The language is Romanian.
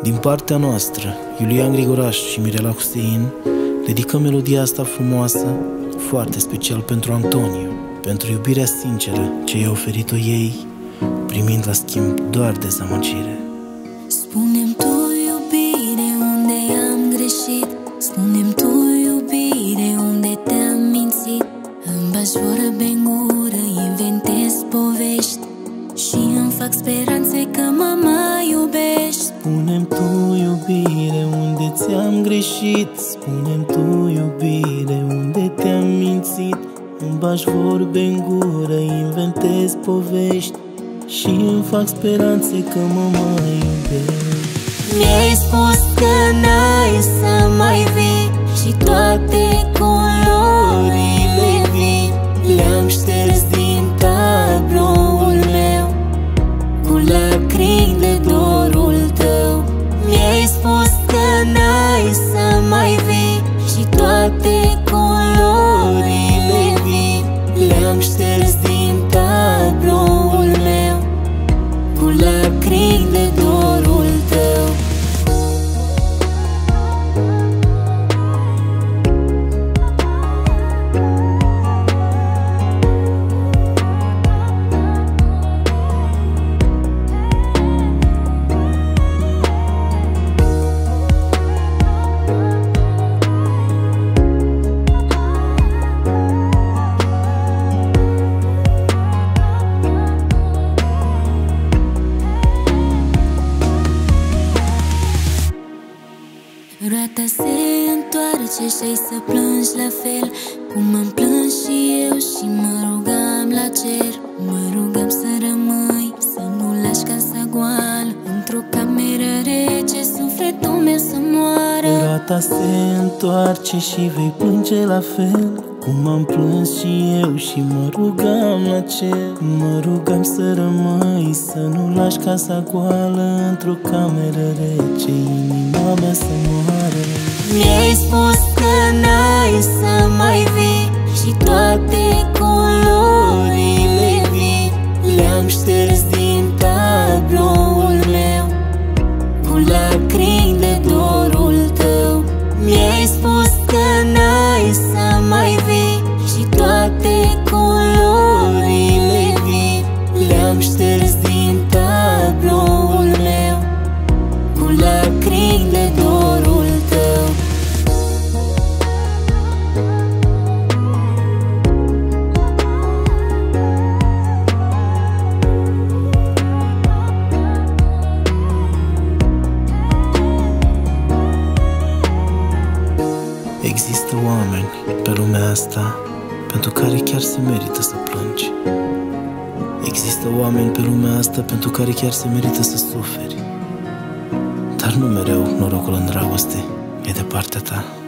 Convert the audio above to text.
Din partea noastră, Iulian Grigoraș și Mirela Husein, dedicăm melodia asta frumoasă, foarte special pentru Antoniu, pentru iubirea sinceră ce i-a oferit-o ei, primind la schimb doar dezamăgire. Spune-mi tu, iubire, unde am greșit. Spune-mi tu, iubire, unde te-am mințit. Îmi bagi vorbe în gură, inventez povești și îmi fac speranțe că mă mai iubești. Spune-mi tu, iubire, unde ți-am greșit. Spune-mi tu, iubire, unde te-am mințit. Îmi bagi vorbe în gură, inventez povești și îmi fac speranțe că mă mai iubești. Mi-ai spus că n-ai să mai vii și toate culorile vii le-am șters din tabloul meu cu lacrimi de dorul tău. Mi-ai spus că n-ai să mai vii și toate culorile vii le-am șters din tabloul meu cu lacrimi de dorul tău. Roata se întoarce și ai să plângi la fel cum am plâns și eu și mă rugam la cer. Mă rugam să rămâi, să nu lași casa goală într-o cameră rece, sufletul meu să moară. Roata se întoarce și vei plânge la fel cum am plâns și eu și mă rugam la cer. Mă rugam să rămâi, să nu lași casa goală într-o cameră rece, inima mea să moară. Mi-ai spus că n-ai să mai vii și toate culorile vii le-am șters din tabloul meu cu lacrimi de dorul tău. Mi-ai spus că n-ai să mai vii și toate culorile vii le-am șters din tabloul meu cu lacrimi de dorul tău. Există oameni pe lumea asta pentru care chiar se merită să plângi. Există oameni pe lumea asta pentru care chiar se merită să suferi. Dar nu mereu norocul în dragoste e de partea ta.